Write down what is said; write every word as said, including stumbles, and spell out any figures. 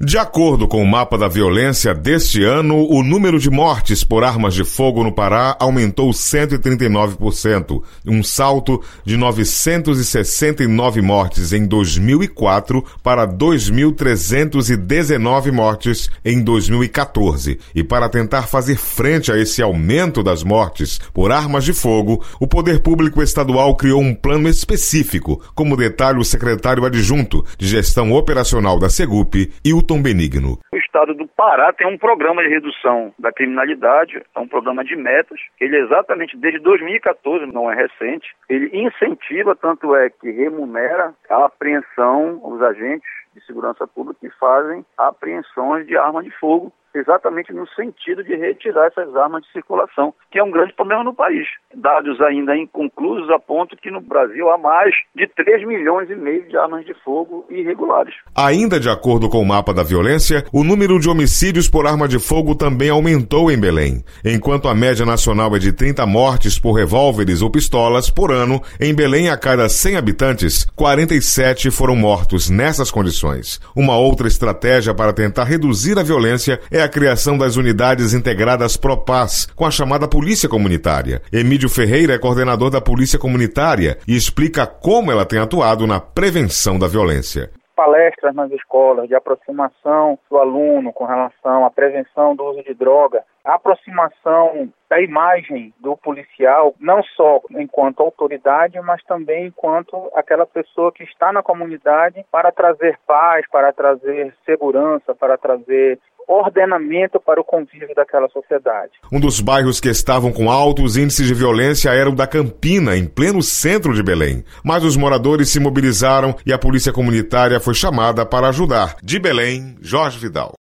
De acordo com o mapa da violência deste ano, o número de mortes por armas de fogo no Pará aumentou cento e trinta e nove por cento, um salto de novecentos e sessenta e nove mortes em dois mil e quatro para dois mil trezentos e dezenove mortes em dois mil e quatorze. E para tentar fazer frente a esse aumento das mortes por armas de fogo, o Poder Público Estadual criou um plano específico, como detalha o secretário adjunto de Gestão Operacional da Segup, Hilton Benigno. O estado do Pará tem um programa de redução da criminalidade, é um programa de metas, ele exatamente desde dois mil e quatorze, não é recente, ele incentiva, tanto é que remunera a apreensão, os agentes de segurança pública que fazem apreensões de arma de fogo, exatamente no sentido de retirar essas armas de circulação, que é um grande problema no país. Dados ainda inconclusos apontam que no Brasil há mais de três milhões e meio de armas de fogo irregulares. Ainda de acordo com o mapa da violência, o número de homicídios por arma de fogo também aumentou em Belém. Enquanto a média nacional é de trinta mortes por revólveres ou pistolas por ano, em Belém, a cada cem habitantes, quarenta e sete foram mortos nessas condições. Uma outra estratégia para tentar reduzir a violência é a criação das unidades integradas Propaz, com a chamada Polícia Comunitária. Emílio Ferreira é coordenador da Polícia Comunitária e explica como ela tem atuado na prevenção da violência. Palestras nas escolas de aproximação do aluno com relação à prevenção do uso de droga, a aproximação da imagem do policial, não só enquanto autoridade, mas também enquanto aquela pessoa que está na comunidade para trazer paz, para trazer segurança, para trazer ordenamento para o convívio daquela sociedade. Um dos bairros que estavam com altos índices de violência era o da Campina, em pleno centro de Belém. Mas os moradores se mobilizaram e a polícia comunitária foi chamada para ajudar. De Belém, Jorge Vidal.